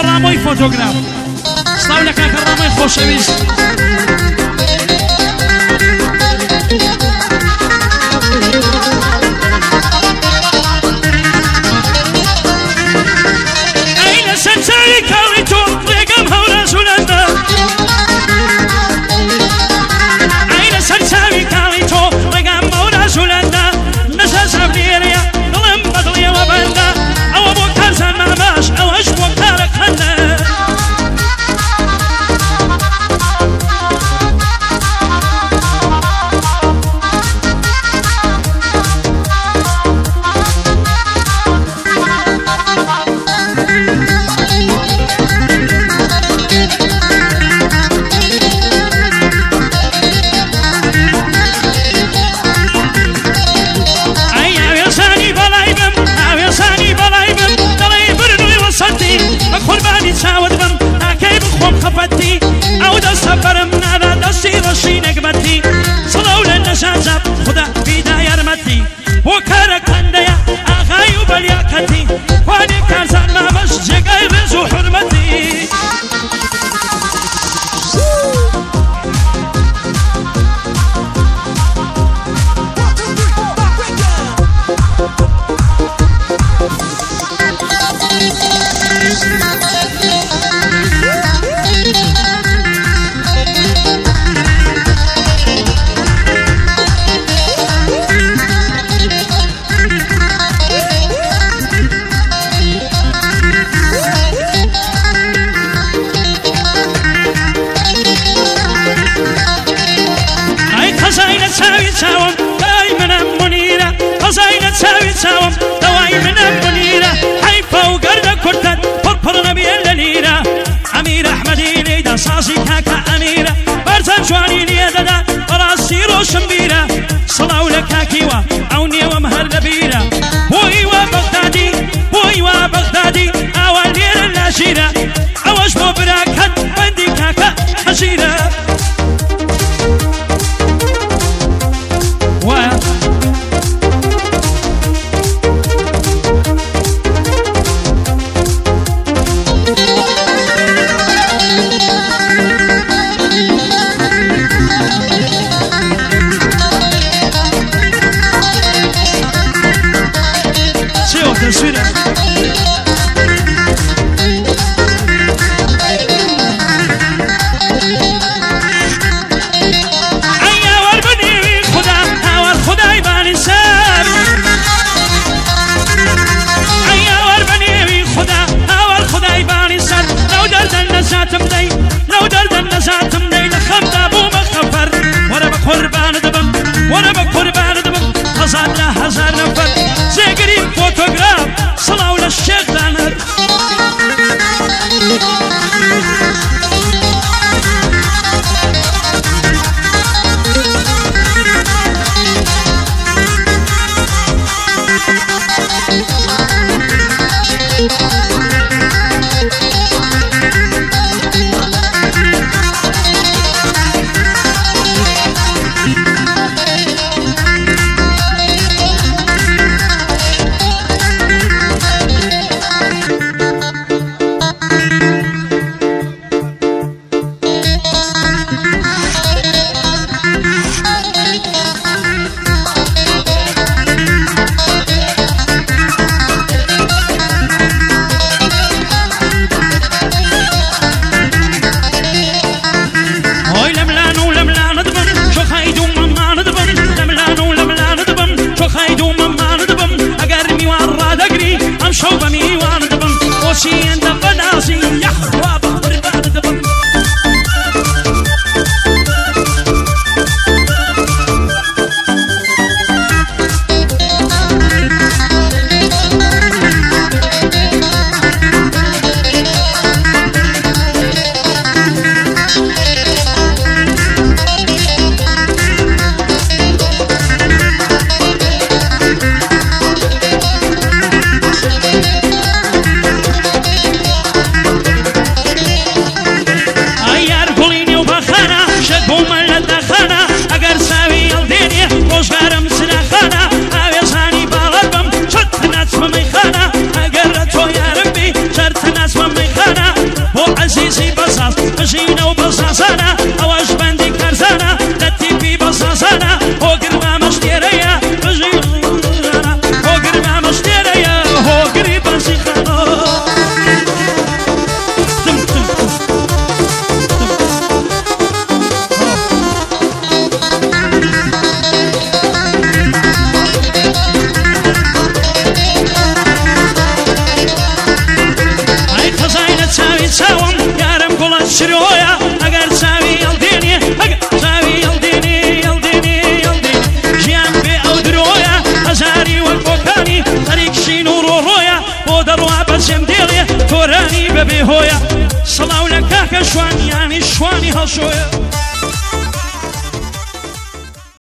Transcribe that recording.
ڕامۆی فۆتۆگراف سڵاو لە کاکە ڕامۆی خۆشەویست او دست برم نادا دستی رشی نگبتی صلو لنشاجب خدا بیدا یارمتی بو کار کنده یا آغای و بلیاکتی وانی کارزان مامش جگای رز و حرمتی ساوم دواي منام منيرة خزاينة ساوي ساوم دواي منام منيرة حيفا وقرد كرتد فرفر نبي الليلة أمير أحمدي ليدا صاصي كاكا أميرة برزان جواني ليدا راسي روشن بيرة صلاو لكاكيوا عوني ومهر لبيرة بويوا بغدادي بويوا بغدادي أول ليلة اللاشيرة أوش مبراكت بندي كاكا حشيرة لو دردن نزاتم دي لخم دابو مخفر وانا بقربان دبم وانا بقربان دبم هزار لا هزار نفر زي قريب فوتوغراف صلاو للشيخ دانر شرويا اگر ساوي يلديني اگر ساوي يلديني يلديني يلديني جيان بي او درويا ازاري والفوكاني طريق شي نور ورويا ودروا بسم ديلي توراني ببي هويا صلاو لك شواني يعني شواني هالشويا